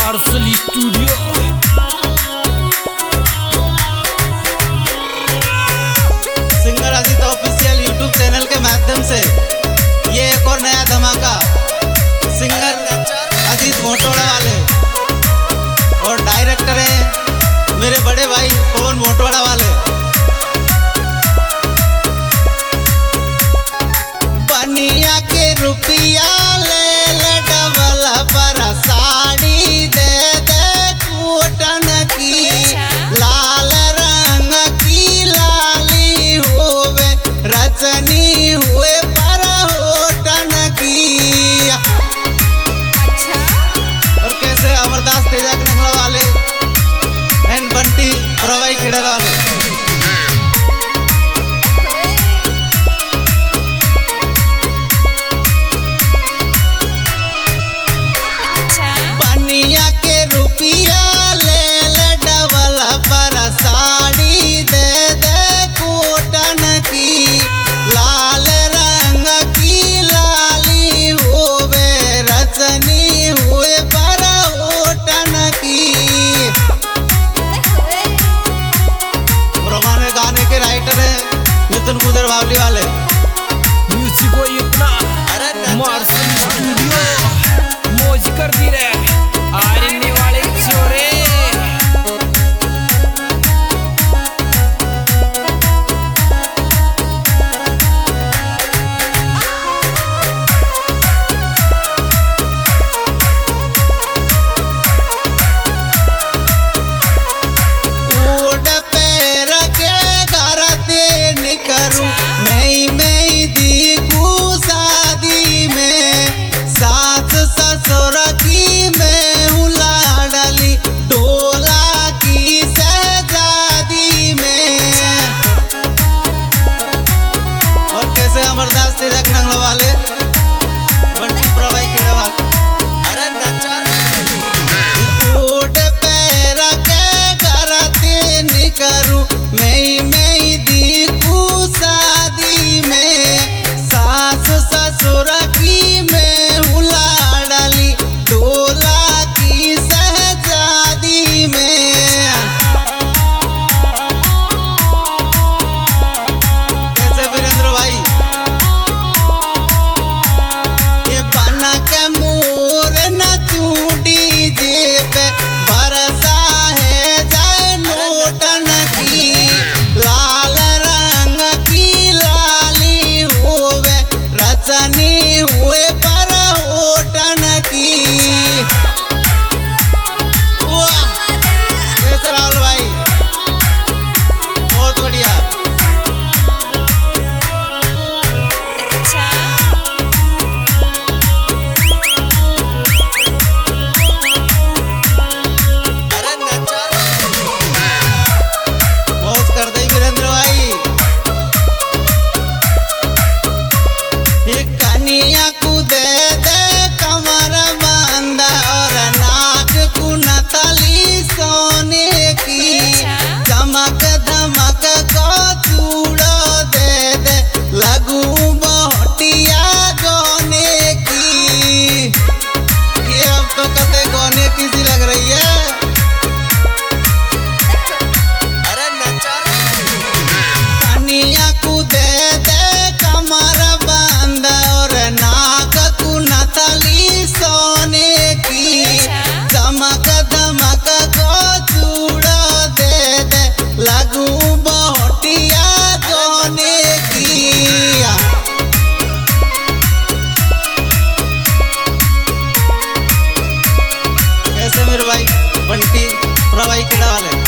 Marshal studio. Singer Ajit official YouTube channel के माध्यम से ये एक और नया धमाका सिंगर अजीत मोटवाड़ा वाले और डायरेक्टर है मेरे बड़े भाई पवन मोटवाड़ा वाले। बनिया के रुपया ले ले डबल पर साड़ी दे दे कूटन की लाल रंग की लाली होवे रचनी हुए पर होटन की। और कैसे अमरदास तेजा के नंगला वाले एंड बंटी प्रवाई खेड़ा वाले। बनिया के रुपया ले ले डबल पर साड़ी दे दे कूटन की लाल रंग की लाली होवे रचनी हुए पर होटन की। पुराने गाने के राइटर है नितिन गुजर बावली वाले। म्यूजिक को इतना मार्शल स्टूडियो मौज कर दी रे आरने वाले छोरे। ऊड पैर के घर दे निकरूं मैं दीकू शादी में सास ससुर की मैं हूँ लाडली डोला की शहजादी में। और कैसे अमरदास तेजा के नंगला वाले बंटी प्रवाई खेड़ा वाले। ऊड पैर के घर दे निकरूं मैं दीकू शादी में सास ससुर की मैं हूँ लाडली डोला की शहजादी में। कैसे वीरेंद्र भाई ये बना के मोर न चूड़ी जेब बरसा है जाए नोटन की लाल रंग की लाली होवे रचनी हुए पर होटन की। वाह कैसे राहुल भाई बहुत बढ़िया। मौज कर दे वीरेंद्र भाई। ये कनिया को दे दे कमर बंद और नाक को नथली सोने की चमक धमक को चूड़ो दे दे लगू बहटिया गोने की। ये अब तो कते गोने की सी लग रही है। कनिया को दे दे कमर बंद और नाक को नथली सोने की चमक धमक को चूड़ो दे दे लगू बहटिया गोने की। कैसे मेरे भाई बंटी प्रवाई खेड़ा वाले।